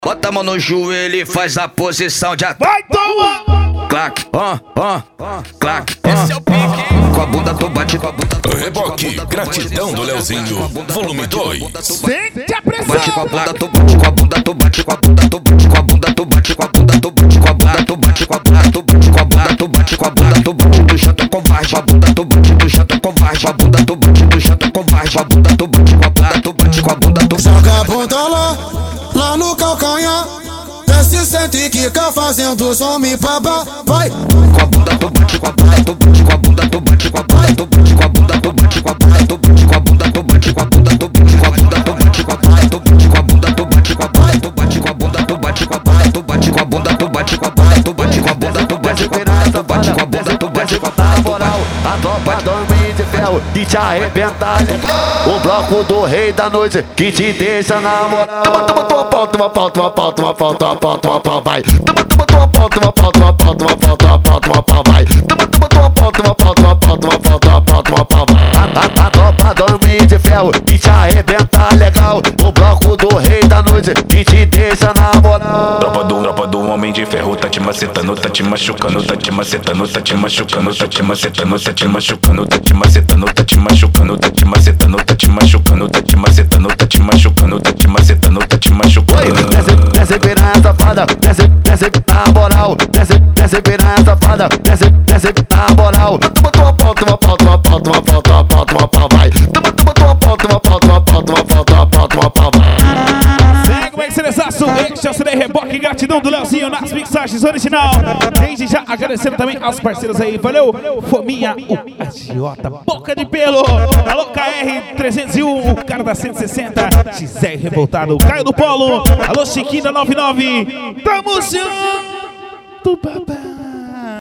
Bota a mão no joelho e faz a posição de ataque. Vai, toma! Clac, clac, esse é o pique. Com a bunda tu bate, com a bunda tu bate. Reboque, gratidão do Leozinho, volume 2. Sente a pressão! Bate com a bunda, tu bate com a bunda, tu bate com a bunda, tu bate com a bunda, tu bate com a bunda, tu bate com a bunda, tu bate com a bunda, tu bate com a bunda, tu bate com a bunda, tu bate do chato covarde, a bunda tu bate do chato covarde, a bunda tu bate do chato covarde, a bunda tu bate com a bunda, tu bate com a bunda, tu joga a bunda lá no calcanhar. Desce, sente e quica fazendo os homens babá. Vai! Com a bunda tu bate com a bunda, tu bate com a bunda, tu bate com a bunda, tu bate com a bunda, tu bate com a bunda, tu bate com a bunda, tu bate com a bunda, tu bate com a bunda, tu bate com a bunda, tu bate com a bunda, tu bate com a bunda, tu bate com a bunda, tu bate com a bunda, tu bate com a bunda, tu bate com a bunda, tu bate com a bunda, tu bate com a bunda, tu bate com a bunda, tu bate com a bunda, na moral, a tropa dorme de ferro que te arrebenta. O bloco do rei da noite que te deixa na moral. Toma tua pau, toma pau, toma pau, toma pau, toma pau, toma pau, vai. Toma tua pau, toma pau, toma pau, toma pau, toma pau, toma pau, vai. Toma tua pau, toma pau, toma pau, toma pau, toma pau, toma pau, vai. A tropa dorme de ferro que te arrebenta legal. O bloco do rei da noite que te deixa na moral. Tropa do homem de ferro tá te macetando, tá te machucando, tá te macetando, tá te machucando, tá te macetando, tá te machucando, tá te macetando, tá te machucando, tá te macetando, tá te machucando, tá te macetando, tá te machucando, tá te macetando, tá te machucando. Desce piranha safada, desce na moral. Desce piranha safada, desce na moral. Toma tua pau, toma pau, toma pau, toma pau, toma pau, toma pau, vai. Toma tua pau, toma pau, toma pau, toma pau, toma pau, toma pau, vai. Segue o excelência, este é o CD Reboque, gratidão do Leozinho nas mixagens original. Desde já agradecendo também aos parceiros aí, valeu? Fominha, o agiota, boca de pelo. Alô, KR301, o cara da 160. XR revoltado, Caio do Polo. Alô, Chiquinho da 99. Tamo junto, papai.